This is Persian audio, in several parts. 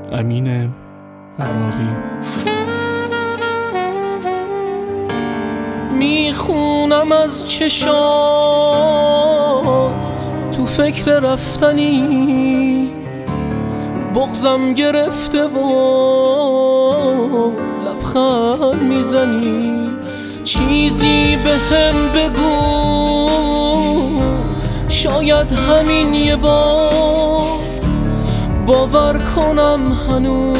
امین عراقی. میخونم از چشات تو فکر رفتنی، بغضم گرفته و لبخند میزنی. چیزی به هم بگو، شاید همین یه بار باور کنم هنوز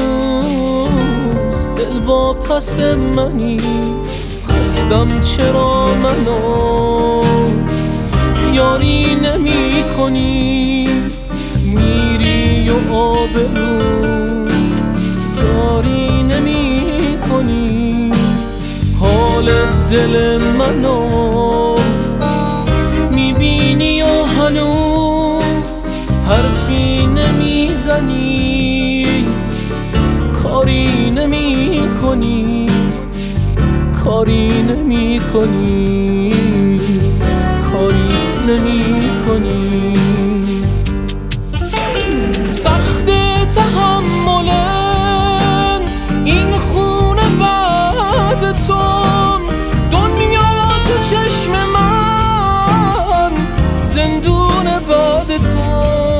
دل واپس منی. خستم چرا منو یاری نمی کنی، میری و آبرو یاری نمی کنی. حال دل منو میبینی و هنوز حرفی نمیزنی، کاری نمی کنی، کاری نمی کنی، کاری نمی کنی. سخت تحمل این خونه بعد تو، دنیا تو چشم من زندون بعد تو.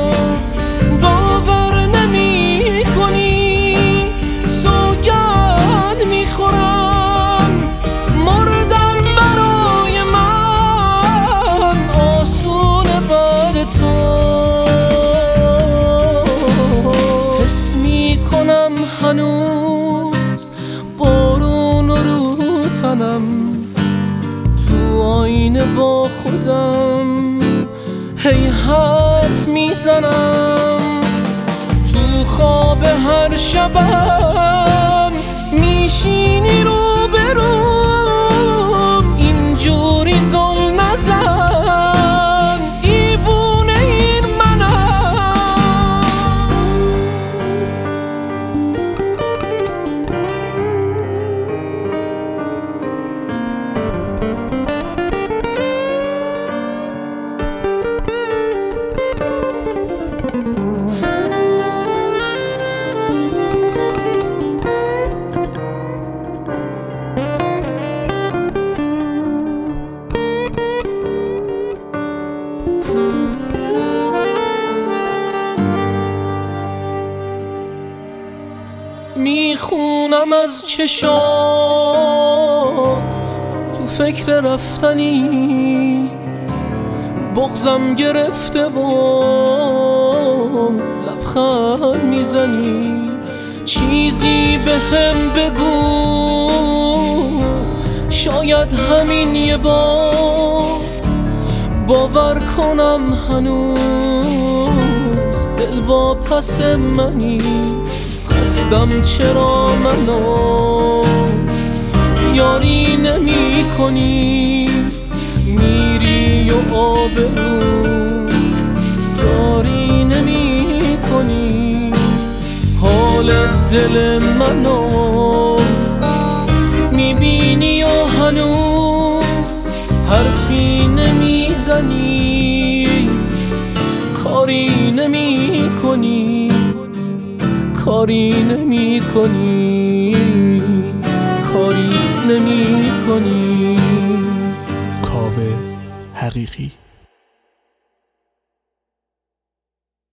باور نمی کنی سوگند میخورم، مردن برای من آسون بعد تو. حس میکنم هنوز بارون رو تنم، تو آینه با خودم هی حرف میزنم. تو خواب هر شبم میشینی رو بروم، اینجوری زل نزن دیوونه این منم. میخونم از چشات تو فکر رفتنی، بغضم گرفته و لبخند میزنی. چیزی به هم بگو، شاید همین یه بار باور کنم هنوز دل واپس منی. خستم چرا منو یاری نمی کنی، میری و آبرو یاری نمی کنی. حال دل منو میبینی و هنوز حرفی نمیزنی، کاری نمی کنی، کاری نمی کنی، کاری نمی کنی. کاوه حقیقی.